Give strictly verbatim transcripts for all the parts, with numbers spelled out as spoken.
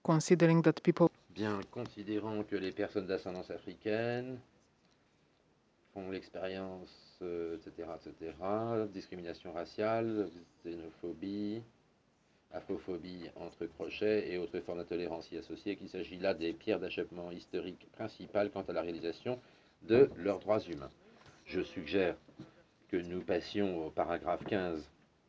considering that people Bien considérant que les personnes d'ascendance africaine font l'expérience, euh, et cetera, et cetera, discrimination raciale, xénophobie, afrophobie entre crochets et autres formes d'intolérance y associées, qu'il s'agit là des pierres d'achoppement historiques principales quant à la réalisation de leurs droits humains. Je suggère que nous passions au paragraphe quinze.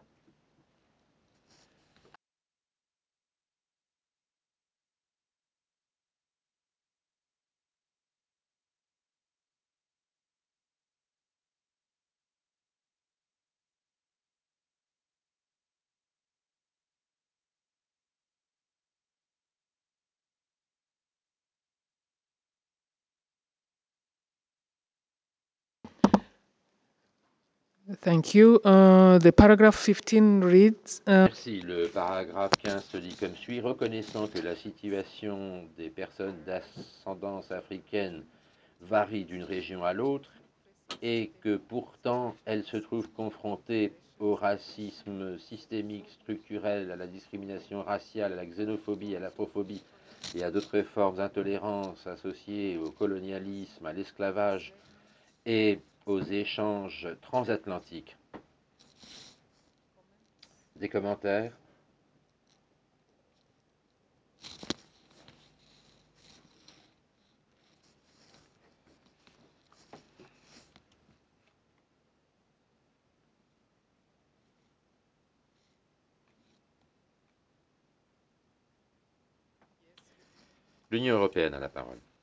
Thank you. Uh, the paragraph fifteen reads. Uh, Merci. Le paragraphe quinze se dit comme suit. Reconnaissant que la situation des personnes d'ascendance africaine varie d'une région à l'autre et que pourtant elles se trouvent confrontées au racisme systémique, structurel, à la discrimination raciale, à la xénophobie, à l'afrophobie et à d'autres formes d'intolérance associées au colonialisme, à l'esclavage et aux échanges transatlantiques. Des commentaires? L'Union européenne a la parole.